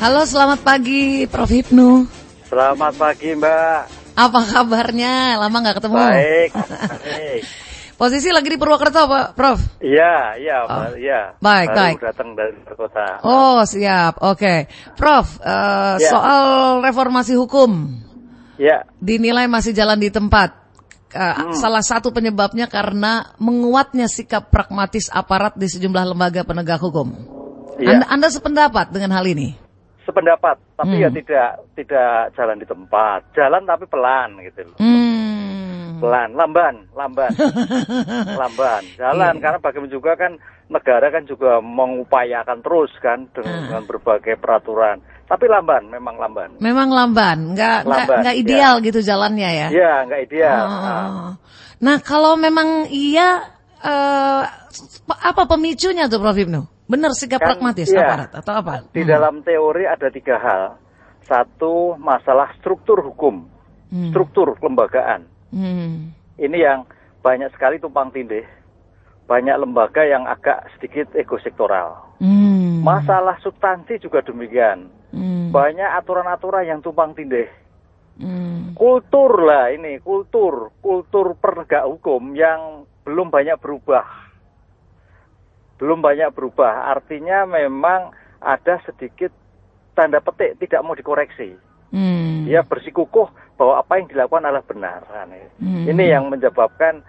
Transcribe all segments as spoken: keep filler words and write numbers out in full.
Halo, selamat pagi Prof Hipnu. Selamat pagi Mbak. Apa kabarnya? Lama nggak ketemu. Baik, baik. Posisi lagi di Purwokerto, Pak Prof? Iya, iya, oh. iya. Baik, Baru baik. datang dari kota. Oh, siap. Oke. Okay. Prof, uh, ya. Soal reformasi hukum. Ya. Dinilai masih jalan di tempat. Uh, hmm. Salah satu penyebabnya karena menguatnya sikap pragmatis aparat di sejumlah lembaga penegak hukum. Ya. Anda, Anda sependapat dengan hal ini? Sependapat, tapi hmm. ya tidak tidak jalan di tempat, jalan tapi pelan gitu loh. Hmm. Pelan, lamban, lamban, lamban, jalan. Yeah. Karena bagaimana juga kan negara kan juga mengupayakan terus kan dengan, uh. dengan berbagai peraturan, tapi lamban, memang lamban. Memang lamban, nggak lamban, nggak ideal ya. Gitu jalannya ya? Iya, nggak ideal. Oh. Nah. nah kalau memang iya, uh, apa pemicunya tuh Prof Hipnu? Benar sikap kan, pragmatis ya, aparat atau apa? Di hmm. dalam teori ada tiga hal. Satu, masalah struktur hukum, hmm. struktur kelembagaan. Hmm. Ini yang banyak sekali tumpang tindih. Banyak lembaga yang agak sedikit ekosektoral. Hmm. Masalah substansi juga demikian. Hmm. Banyak aturan-aturan yang tumpang tindih. Hmm. Kultur lah ini, kultur, kultur penegak hukum yang belum banyak berubah. Belum banyak berubah, artinya memang ada sedikit tanda petik tidak mau dikoreksi. Hmm. Dia bersikukuh bahwa apa yang dilakukan adalah benar. Hmm. Ini yang menyebabkan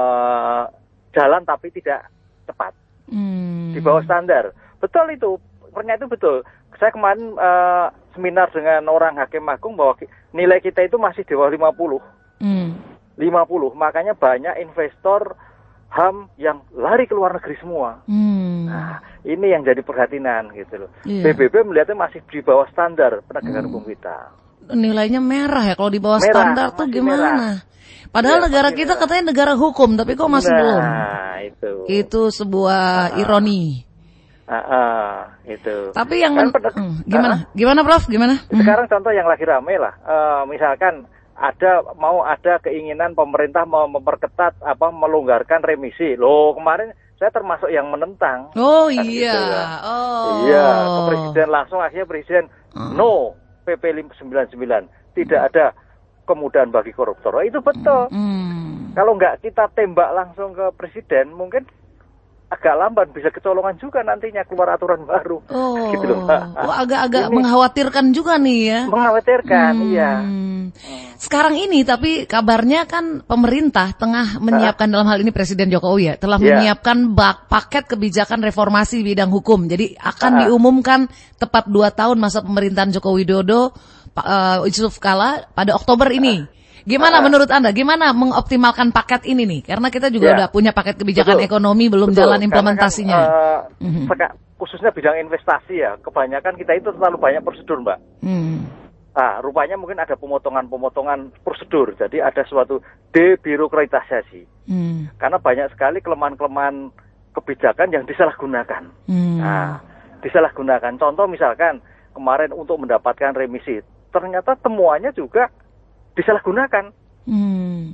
uh, jalan tapi tidak cepat, hmm. di bawah standar. Betul itu, ternyata itu betul. Saya kemarin uh, seminar dengan orang hakim agung bahwa nilai kita itu masih di bawah lima puluh. Hmm. lima puluh, makanya banyak investor H A M yang lari ke luar negeri semua. Hmm. Nah, ini yang jadi perhatian gitu loh. Yeah. B B B melihatnya masih di bawah standar penegakan hmm. hukum kita. Nilainya merah ya kalau di bawah merah, standar tuh gimana? Merah. Padahal ya, negara kita merah. Katanya negara hukum, tapi kok masih nah, belum? Nah, itu. Itu sebuah uh, ironi. Uh, uh, itu. Tapi yang kan, men- uh, gimana? Uh, gimana Prof? Gimana? Sekarang hmm. contoh yang lagi ramai lah. Uh, misalkan ada mau ada keinginan pemerintah mau memperketat apa melonggarkan remisi. Loh, kemarin saya termasuk yang menentang. Oh kan iya. Gitu, kan. Oh. Iya, ke presiden langsung akhirnya presiden uh. no P P sembilan puluh sembilan. Tidak ada kemudahan bagi koruptor. Oh, itu betul. Hmm. Kalau nggak kita tembak langsung ke presiden, mungkin agak lamban, bisa kecolongan juga nantinya keluar aturan baru. Oh, gitu loh. Oh, agak-agak mengkhawatirkan juga nih ya. Mengkhawatirkan, hmm. iya. Sekarang ini tapi kabarnya kan pemerintah tengah menyiapkan dalam hal ini Presiden Jokowi ya telah yeah. menyiapkan bak paket kebijakan reformasi bidang hukum. Jadi akan uh. diumumkan tepat dua tahun masa pemerintahan Joko Widodo, uh, Yusuf Kala pada Oktober ini. Uh. Gimana uh, menurut Anda? Gimana mengoptimalkan paket ini nih? Karena kita juga ya. udah punya paket kebijakan betul, ekonomi, belum betul, jalan implementasinya. Kan, uh, mm-hmm. khususnya bidang investasi ya, kebanyakan kita itu terlalu banyak prosedur, Mbak. Mm. Nah, rupanya mungkin ada pemotongan-pemotongan prosedur. Jadi ada suatu debirokratisasi. Mm. Karena banyak sekali kelemahan-kelemahan kebijakan yang disalahgunakan. Mm. Nah, disalahgunakan. Contoh misalkan kemarin untuk mendapatkan remisi, ternyata temuannya juga disalahgunakan hmm.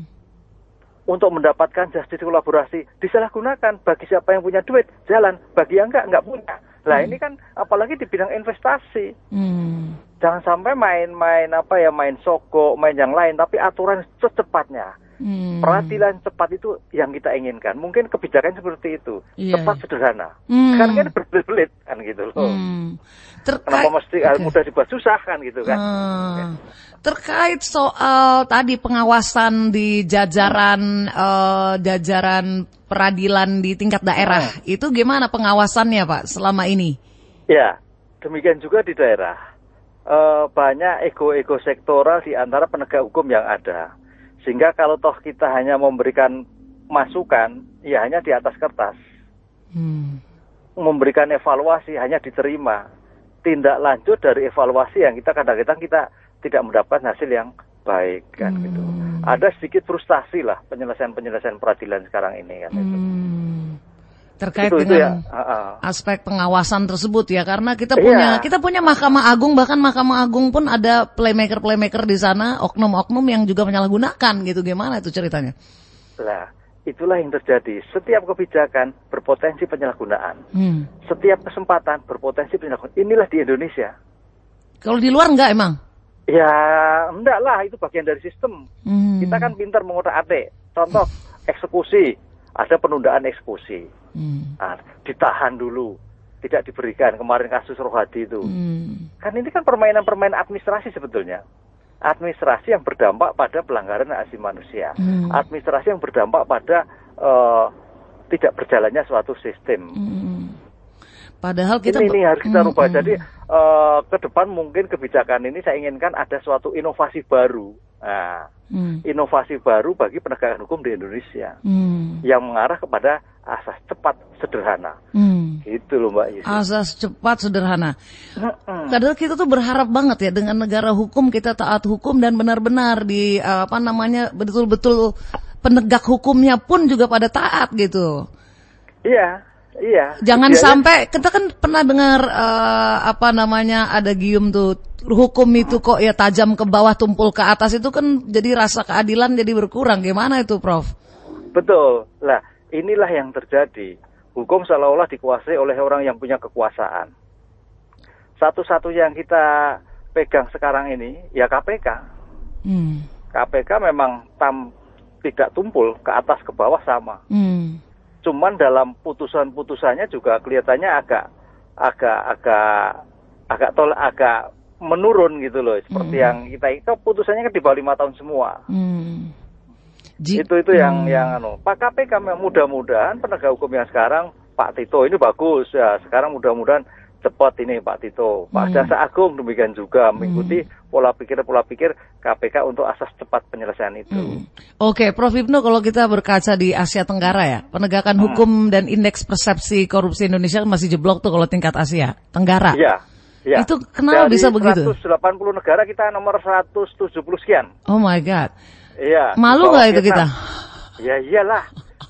untuk mendapatkan justice kolaborasi, disalahgunakan. Bagi siapa yang punya duit jalan, bagi yang enggak enggak punya. Lah hmm. ini kan apalagi di bidang investasi. Hmm. Jangan sampai main-main apa ya, main sogok, main yang lain, tapi aturan secepatnya. Hmm. Peradilan cepat itu yang kita inginkan. Mungkin kebijakan seperti itu, yeah. cepat sederhana. Hmm. Sekarang kan berbelit-belit kan gitu loh. Hmm. Terkait, kenapa mesti okay. mudah dibuat susah kan gitu kan? Hmm. Okay. Terkait soal tadi pengawasan di jajaran uh, jajaran peradilan di tingkat daerah, hmm. itu gimana pengawasannya Pak selama ini? Ya, demikian juga di daerah. Uh, banyak ego-ego sektoral di antara penegak hukum yang ada. Sehingga kalau toh kita hanya memberikan masukan, ya hanya di atas kertas. Hmm. Memberikan evaluasi hanya diterima. Tindak lanjut dari evaluasi yang kita kadang-kadang kita tidak mendapatkan hasil yang baik kan hmm. gitu. Ada sedikit frustasi lah penyelesaian-penyelesaian peradilan sekarang ini kan. Hmm. Itu. Terkait itu, dengan itu ya. uh, uh. aspek pengawasan tersebut ya, karena kita punya yeah. kita punya Mahkamah Agung, bahkan Mahkamah Agung pun ada playmaker-playmaker di sana, oknum-oknum yang juga menyalahgunakan gitu. Gimana itu ceritanya? Lah, itulah yang terjadi. Setiap kebijakan berpotensi penyalahgunaan. Hmm. Setiap kesempatan berpotensi penyalahgunaan. Inilah di Indonesia. Kalau di luar enggak emang? Ya, enggak lah, itu bagian dari sistem. Hmm. Kita kan pintar mengotak-atik. Contoh, eksekusi. Ada penundaan eksekusi. Hmm. Nah, ditahan dulu. Tidak diberikan. Kemarin kasus Rohadi itu. Hmm. Kan ini kan permainan-permainan administrasi sebetulnya. Administrasi yang berdampak pada pelanggaran hak asasi manusia. Hmm. Administrasi yang berdampak pada uh, tidak berjalannya suatu sistem. Hmm. Padahal kita ini, ini harus kita rubah. Hmm. Jadi uh, ke depan mungkin kebijakan ini saya inginkan ada suatu inovasi baru. Nah, hmm. inovasi baru bagi penegakan hukum di Indonesia hmm. yang mengarah kepada asas cepat sederhana. Hmm. Gitu loh Mbak Yusuf. Asas cepat sederhana. Hmm. Padahal kita tuh berharap banget ya dengan negara hukum, kita taat hukum dan benar-benar di uh, apa namanya betul-betul penegak hukumnya pun juga pada taat gitu. Iya. Iya. Jangan iya, sampai kita kan pernah dengar uh, apa namanya ada gium tuh hukum itu kok ya tajam ke bawah tumpul ke atas, itu kan jadi rasa keadilan jadi berkurang. Gimana itu, Prof? Betul. Lah, inilah yang terjadi. Hukum seolah-olah dikuasai oleh orang yang punya kekuasaan. Satu-satu yang kita pegang sekarang ini ya K P K. Hmm. K P K memang tam tidak tumpul ke atas ke bawah sama. Hmm. Cuman dalam putusan-putusannya juga kelihatannya agak agak agak agak tol agak menurun gitu loh, seperti hmm. yang kita itu putusannya kan di bawah lima tahun semua. Hmm. J- itu itu hmm. yang yang anu Pak K P K mudah-mudahan penegak hukum yang sekarang Pak Tito ini bagus ya, sekarang mudah-mudahan cepat ini Pak Tito, Pak hmm. Jaksa Agung demikian juga mengikuti hmm. pola pikir pola pikir K P K untuk asas cepat penyelesaian itu. Hmm. Oke, Prof Ibnu, kalau kita berkaca di Asia Tenggara ya, penegakan hmm. hukum dan indeks persepsi korupsi Indonesia masih jeblok tuh kalau tingkat Asia Tenggara. Iya. Ya. Itu kenapa dari bisa begitu? seratus delapan puluh negara kita nomor seratus tujuh puluh sekian. Oh my God. Iya. Malu nggak itu kita? Ya iyalah.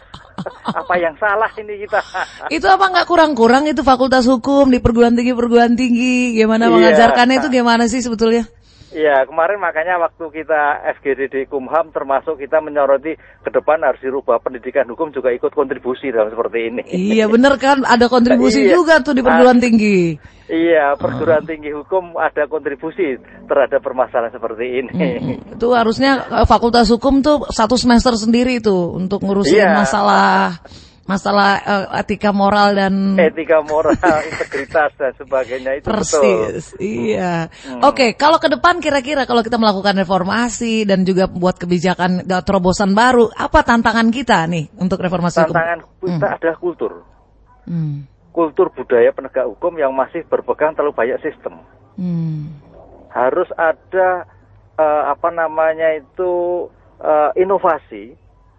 Apa yang salah ini kita? Itu apa nggak kurang-kurang itu fakultas hukum di perguruan tinggi perguruan tinggi gimana iya. mengajarkannya itu gimana sih sebetulnya? Iya, kemarin makanya waktu kita F G D D Kumham termasuk kita menyoroti ke depan harus dirubah pendidikan hukum juga ikut kontribusi dalam seperti ini. Iya benar kan, ada kontribusi iya. juga tuh di perguruan tinggi. Iya, perguruan oh. tinggi hukum ada kontribusi terhadap permasalahan seperti ini. Hmm, itu harusnya fakultas hukum tuh satu semester sendiri tuh untuk ngurusin iya. masalah masalah uh, etika moral dan etika moral, integritas dan sebagainya itu persis, betul. Iya. Hmm. Oke, okay, kalau ke depan kira-kira kalau kita melakukan reformasi dan juga buat kebijakan terobosan baru, apa tantangan kita nih untuk reformasi hukum? Tantangan kita hmm. adalah kultur. Hmm. Kultur budaya penegak hukum yang masih berpegang terlalu banyak sistem. Hmm. Harus ada uh, apa namanya itu uh, inovasi,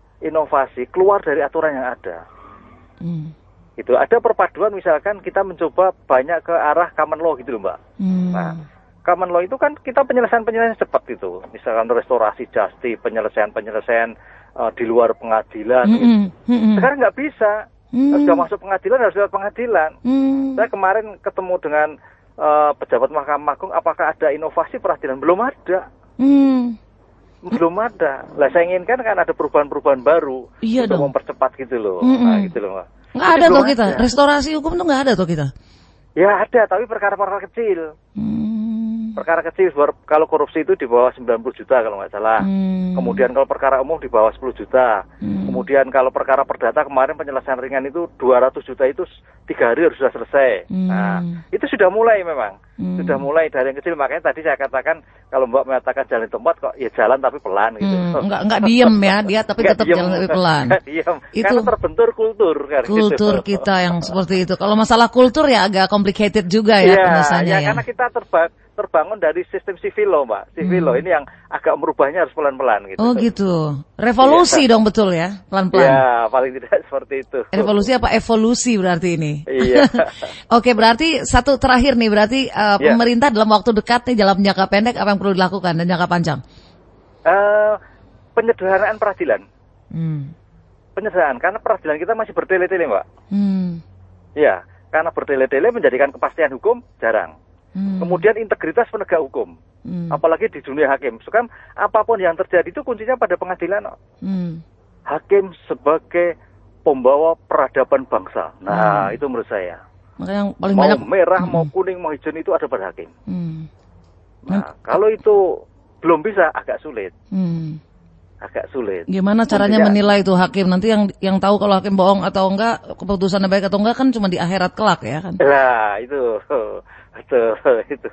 inovasi keluar dari aturan yang ada. Hmm. Itu ada perpaduan, misalkan kita mencoba banyak ke arah common law gitu loh Mbak. Hmm. Nah, common law itu kan kita penyelesaian-penyelesaian cepat gitu. Misalkan restorasi justice, penyelesaian-penyelesaian uh, di luar pengadilan. Hmm. Gitu. Hmm. Sekarang nggak bisa. Hmm. Sudah masuk pengadilan harus lewat pengadilan. Hmm. Saya kemarin ketemu dengan uh, pejabat Mahkamah Agung, apakah ada inovasi peradilan? Belum ada. Hmm. Belum ada. Lah saya inginkan kan ada perubahan-perubahan baru iya untuk dong. mempercepat gitu loh. Mm-mm. Nah, gitu loh, Mbak. Nggak ada tuh kita. Ada. Restorasi hukum tuh nggak ada tuh kita. Ya ada, tapi perkara-perkara kecil. Hmm. Perkara kecil, kalau korupsi itu di bawah sembilan puluh juta kalau nggak salah. Hmm. Kemudian kalau perkara umum di bawah sepuluh juta. Hmm. Kemudian kalau perkara perdata kemarin penyelesaian ringan itu dua ratus juta itu tiga hari harus sudah selesai. Hmm. Nah, itu sudah mulai memang. Hmm. Sudah mulai dari yang kecil, makanya tadi saya katakan kalau Mbak mengatakan jalan tempat kok ya jalan tapi pelan gitu. Hmm. Enggak enggak diem ya, dia tapi tetap diem, jalan tapi pelan. Diem. Itu karena terbentur kultur kan kultur gitu. Kita yang seperti itu. Kalau masalah kultur ya agak complicated juga ya, ya penyelesaiannya ya. Ya Karena kita terba- terbangun dari sistem civil law, Mbak. Civil law hmm. ini yang agak merubahnya harus pelan-pelan gitu. Oh gitu. Revolusi ya. Dong betul ya, pelan-pelan. Ya, paling tidak seperti itu. Revolusi apa evolusi berarti ini? Iya. Oke, berarti satu terakhir nih, berarti uh, ya. pemerintah dalam waktu dekat nih, dalam jangka pendek apa yang perlu dilakukan dan jangka panjang? Uh, penyederhanaan peradilan. Hmm. Penyederhanaan, karena peradilan kita masih bertele-tele, Mbak. Hmm. Ya, karena bertele-tele menjadikan kepastian hukum jarang. Hmm. Kemudian integritas penegak hukum, hmm. apalagi di dunia hakim. So, kan apapun yang terjadi itu kuncinya pada pengadilan. Hmm. Hakim sebagai pembawa peradaban bangsa. Nah, hmm. itu menurut saya. Maka yang paling mau banyak merah, hmm. mau kuning, mau hijau itu ada pada hakim. Hmm. Nah, hmm. kalau itu belum bisa, agak sulit. Hmm. Agak sulit. Gimana caranya Maksudnya, menilai itu hakim? Nanti yang yang tahu kalau hakim bohong atau enggak, keputusannya baik atau enggak kan cuma di akhirat kelak ya kan? Nah, itu. Betul, itu.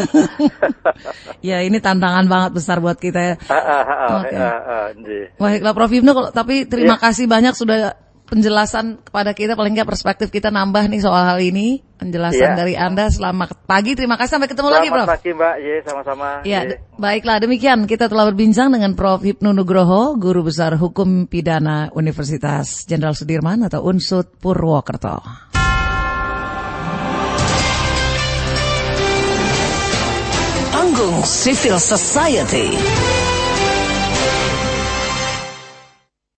Ya, ini tantangan banget besar buat kita ya. Okay. Baiklah Prof Hipnu, tapi terima ya. kasih banyak sudah penjelasan kepada kita, paling nggak perspektif kita nambah nih soal hal ini. Penjelasan ya. dari Anda. Selamat pagi, terima kasih, sampai ketemu Selamat lagi Prof. Selamat pagi Mbak, ya sama-sama. Ya, ye. Baiklah demikian kita telah berbincang dengan Prof Hipnu Nugroho, Guru Besar Hukum Pidana Universitas Jenderal Sudirman atau U N S U D Purwokerto. Panggung Civil Society.